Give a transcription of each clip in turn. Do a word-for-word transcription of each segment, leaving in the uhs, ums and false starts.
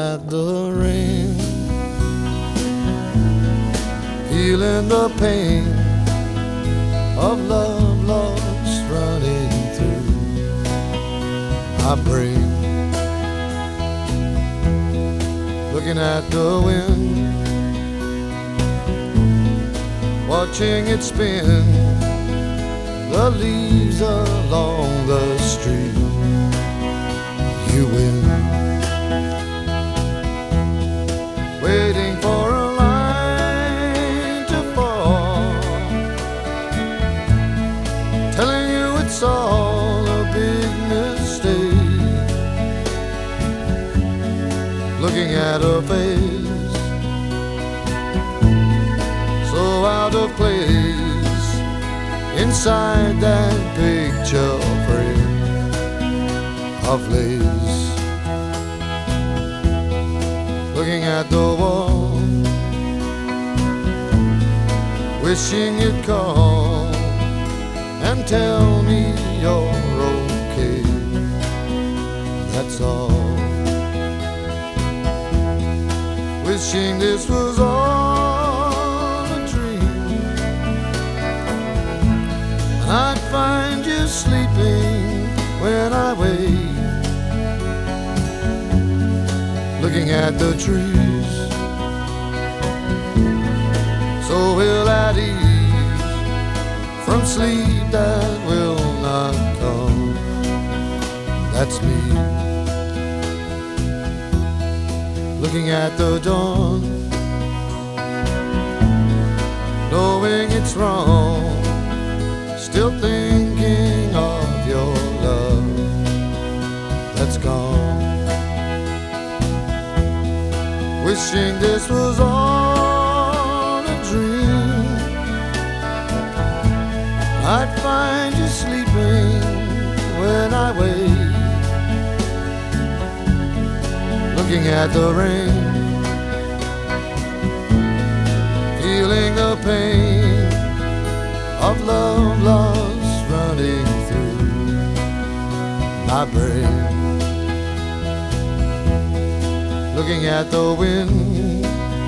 at the rain, feeling the pain of love lost running through my brain. Looking at the wind, watching it spin the leaves along the street. You win, waiting for a line to fall, telling you it's all a big mistake. Looking at her face, so out of place inside that picture frame of lace. Looking at the wall, wishing you'd call and tell me you're okay. That's all. Wishing this was all a dream, I'd find you sleeping when I wake. Looking at the trees, so ill at ease from sleep that will not come. That's me. Looking at the dawn, knowing it's wrong, still thinking of your love that's gone. Wishing this was all a dream, I'd find you sleeping when I wake. Looking at the rain, feeling the pain of love lost running through my brain. Looking at the wind,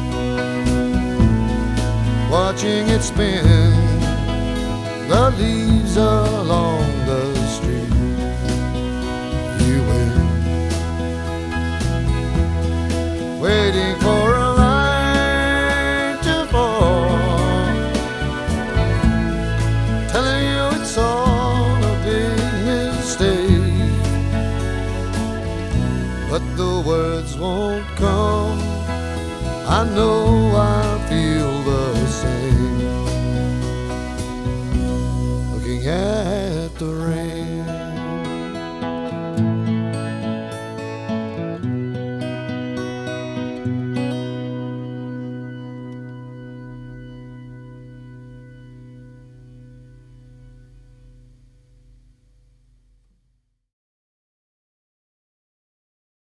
watching it spin the leaves along the street. You win, waiting for a line to fall, telling you it's all a big mistake. But the words won't come, I know I feel the same. Looking at the rain.